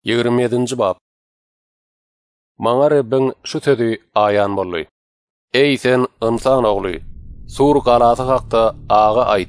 27-nji bab. Maňa Rabbin şu sözi aýan boldy. Ey sen insan ogly, sur galasy hakda ağa aýt.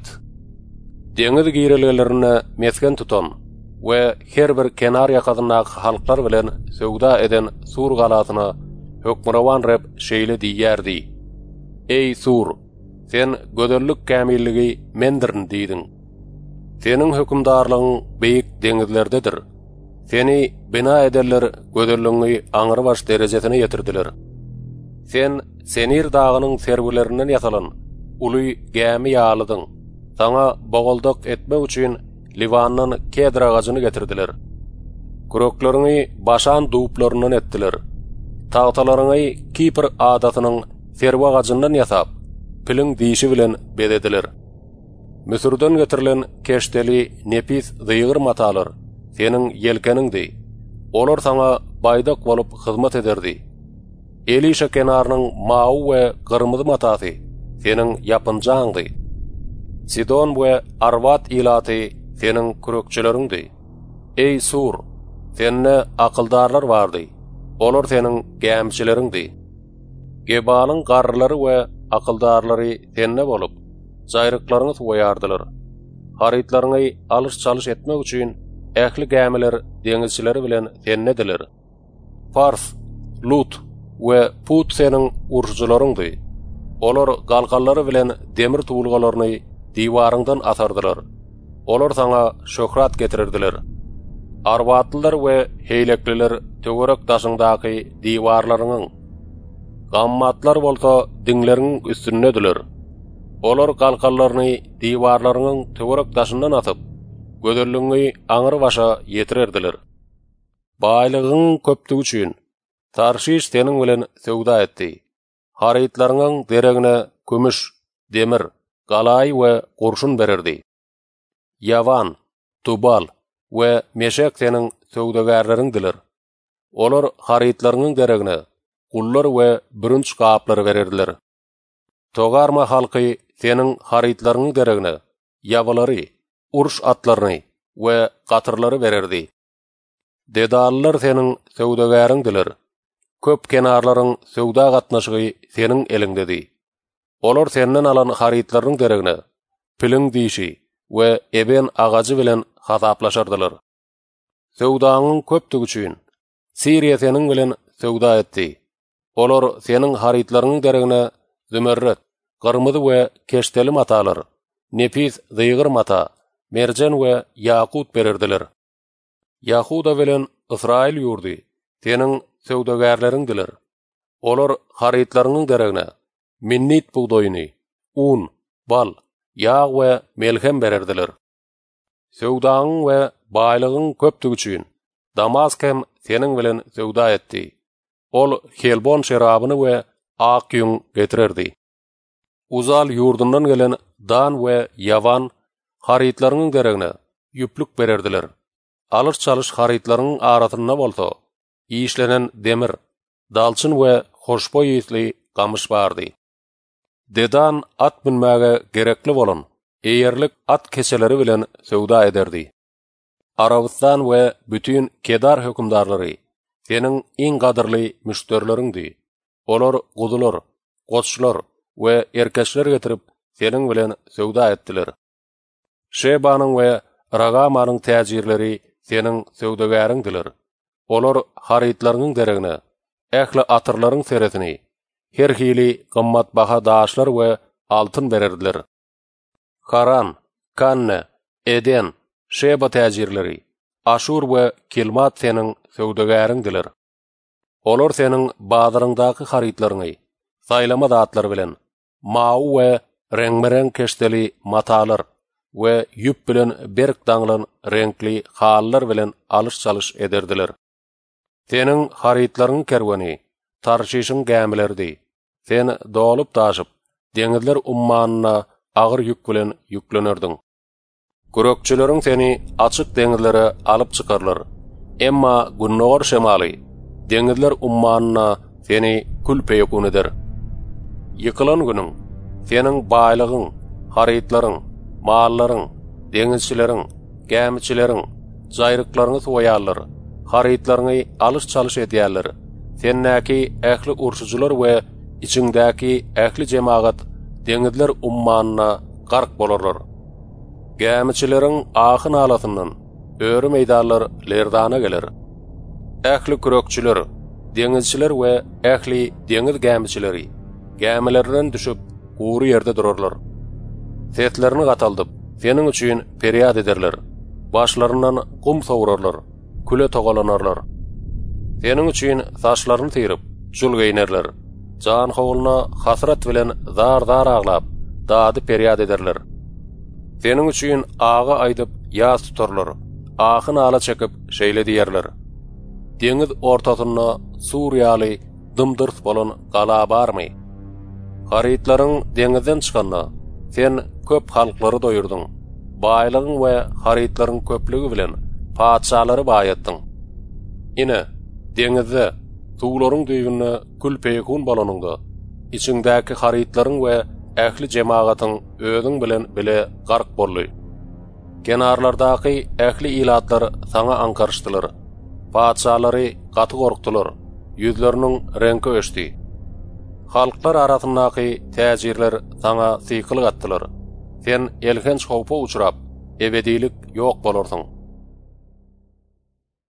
Deňiz girelerine mesken tutan we her bir kenar ýakadynaky halklar bilen söwda eden sur galasyna hökmürawan Rabb şeýle diýerdi. Ey sur, sen gödellük kämilligi mendirin diýdiň. Senin hökümdarlygyň beýik deňizlerdedir. Seni bina ederler gödellüňi aňyr baş derejesine ýetirdiler. Sen Senir dagynyň sergülerinden ýasalan uly gämi ýalydyň. Saňa bogoldak etmek üçin Livandan kedr agaçyny getirdiler. Kuröklaryňy başan duuplaryndan etdiler. Tagtalaryňy Kipr adatynyň serwa agaçyndan ýasap, piliň diýişi bilen bedediler. Müsürden getirilen keşteli nepis zyýgyr matalar senin yelkeningdi. Olar sana baydak bolup hyzmat ederdi. Elişe kenarynyň mawy we gyrmyzy matasy senin yapynjaňdy. Sidon we Arvat ilaty senin kurökçüleriňdi. Ey sur, senne akyldarlar bardy. Olar senin gämçileriňdi. Gebanyň garrylary we akyldarlary senne bolup, jaýryklaryňy soýardylar. Harytlaryňy alış-çalış etmek üçin ähli gämiler deňizçileri bilen sennediler. Fars, Lut we Put senin urjularyňdy. Olar galgallary bilen demir tuğulgalaryny diýwaryňdan atardylar. Olar sana şöhrat getirirdiler. Arwatlylar we heýlekliler töwerek daşyňdaky diýwarlarynyň, gammatlar bolsa diňleriň üstünnediler. Olar galgallaryny diýwarlarynyň töwerek daşyndan atyp, gödellüňi aňyr başa ýetirerdiler. Baýlygyň köpdigi üçin Tarşiş senin bilen söwda etdi. Harytlarynyň deregine kömüş, demir, galay we gurşun bererdi. Yavan, Tubal we Meşek senin söwdagärleriňdiler. Olar harytlarynyň deregine gullar we bürünç gaplary bererdiler. Togarma halky senin harytlarynyň deregine ýawalary, urş atlaryny we gatyrlary bererdi. Dedallar senin söwdagäriňdiler. Köp kenarlaryň söwda gatnaşygy senin eliňdedi. Olar senden alan harytlaryň deregine piliň diýişi we eben agajy bilen hasaplaşardylar. Söwdaňyň köpdigi üçin Siriýa senin bilen söwda etdi. Olar senin harytlaryň deregine zümerret, gyrmyzy we keşteli matalar, nepis zyýgyr mata, merjen we ýakut bererdiler. Yahuda bilen Israil ýurdy senin söwdagärleriňdiler. Olar harytlarynyň deregine minnit buğdoýyny, un, bal, ýağ we melhem bererdiler. Söwdaň we baýlygyň köpdigi üçin Damask hem senin bilen söwda etdi. Ol Helbon şerabyny we ak ýüň getirerdi. Uzal ýurdundan gelen Dan we Yavan harytlarynyň deregine ýüplük bererdiler. Alış-çalış harytlarynyň aratyna bolsa, işlenen demir, dalçyn we hoşboý ýetli gamyş bardy. Dedan at binmäge gerekli bolan eýerlik at keseleri bilen söwda ederdi. Arabistan we bütün Kedar hökümdarlary senin iň gadyrly müşterileриňdi. Olar gudular, goçlar we erkeşler getirip senin bilen söwda etdiler. Şebanyň we Ragamanyň täjirleri senin söwdagäriňdiler. Olar harytlarynyň deregine ähli atyrlaryň seretini, her hili gymmat baha daşlar we altyn bererdiler. Haran, Kanne, Eden, Şeba täjirleri, Aşur we Kilmat senin söwdagäriňdiler. Olar senin bazaryňdaky harytlaryny saýlama zatlar bilen mawy we reňmereň keşteli matalar we ýüp bilen berk daňlan reňkli hallar bilen alış-çalış ederdiler. Senin harytlaryň kerwani Tarşişiň gämilerdi. Sen dolup taşyp deňizler ummanyna agyr ýük bilen ýüklenerdin. Kurökçüleriň seni açyk deňizlere alyp çykarlar. Emma günnogor şemaly deňizler ummanyna seni külpe ýokun eder. Ýykylan günüň senin baýlygyň, harytlaryň, mallaryň, deňizçileriň, gämiçileriň, jaýryklaryňy soýarlar, haritlaryny alış-çalış edýärler. Sennäki ähli urşucular we içiňdäki ähli jemaat deňizler ummanyna gark bolarlar. Gämiçileriň ahyn alatyndan öri meýdanlar lerdana geler. Ähli kürekçiler, deňizçiler we ähli deňiz gämiçileri gämilerden düşüp gury ýerde durarlar. Setlerini gataldyp, senin üçin periýad ederler. Başlarından gum sowurarlar, küle togalanarlar. Senin üçin saçlaryny tyrip, jul geýnerler. Jan howluna hasrat bilen zar-zar aglap, dady periýad ederler. Senin üçin ağa aýdyp ýaz tutarlar. Ahyn ala çekip şeýle diýerler. Deňiz ortasyna Suriýaly dymdyrs bolan gala barmy? Haritlaryň deňizden çykanda sen köp halklary doýurdyň. Baýlygyň we haritlaryň köplügi bilen paçalary baýatdyň. Ine deňizde tuğlaryň düýbüne külpeýkun bolanyňda içiňdäki haritlaryň we ähli jemaatyň özüň bilen bile gark boldy. Kenarlardaky ähli ilatlar saňa ankarşdylar. Paçalary gaty gorkdylar. Ýüzleriniň rengi öşdi. Halklar arasyndaky täjirler saňa sykylyk atdylar. Sen elhenç howpa uçurap, ebedilik ýok bolarsyň.